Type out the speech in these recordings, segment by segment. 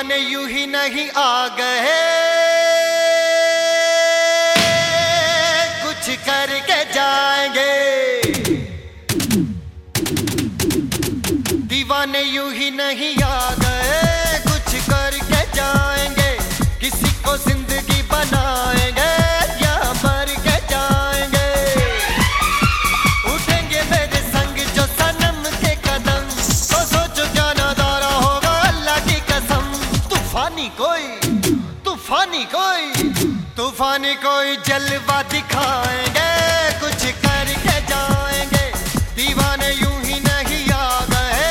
दीवाने यूं ही नहीं आ गए, कुछ करके जाएंगे। दीवाने यूं ही नहीं आ गए, कुछ करके जाएंगे। किसी को जिंदगी बनाएंगे या मर के जाएंगे। उठेंगे मेरे संग जो सनम के कदम, तो सोचो क्या नजारा होगा अल्लाह की कसम। तूफानी कोई जलवा दिखाएंगे, कुछ करके जाएंगे। दीवाने यूं ही नहीं आ गए,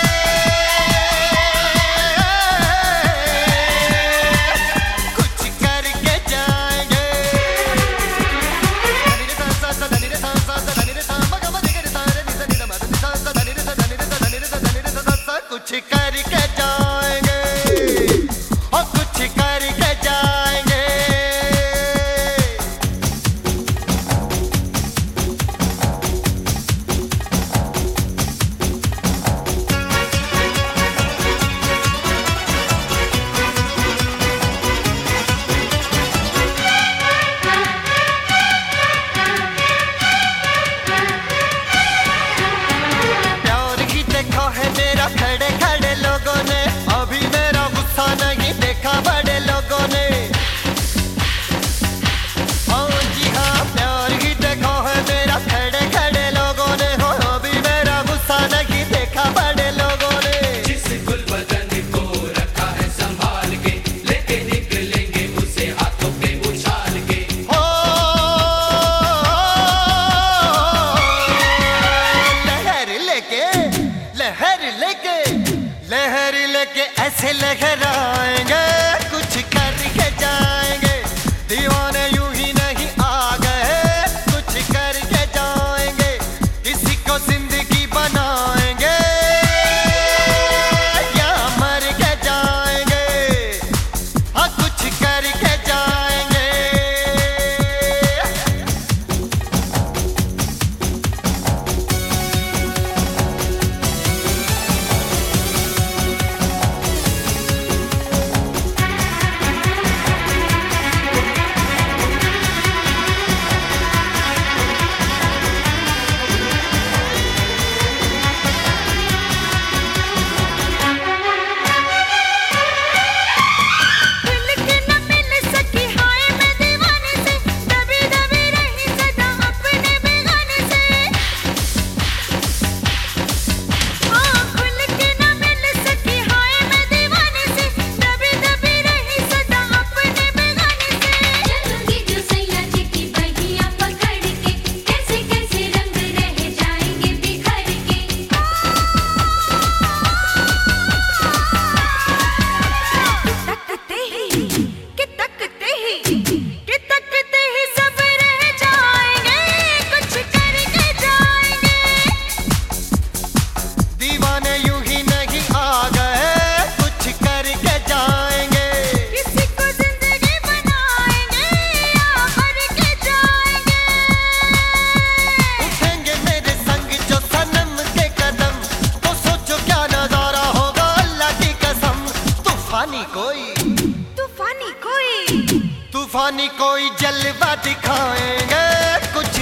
कुछ करके जाएंगे। कुछ करके जाएंगे और कुछ करके जाएंगे। खड़े खड़े लोगों ने अभी मेरा गुस्सा नहीं देखा बड़े लोगों ने। हाँ जी हाँ, प्यार ही देखा है मेरा खड़े खड़े लोगों ने। हो अभी मेरा गुस्सा नहीं देखा बड़े लोगों ने। जिस गुल बदन को रखा है संभाल के, लेके निकलेंगे उसे हाथों पे उछाल के। हो लहर लेके ऐसे लहराएंगे, कुछ करके जाएंगे। दीवाने यूं ही नहीं आ गए, कुछ करके जाएंगे। किसी को जिंदगी बनाएंगे या मर के जाएंगे। हाँ कुछ करके जाएंगे। तूफानी कोई जलवा दिखाएंगे, कुछ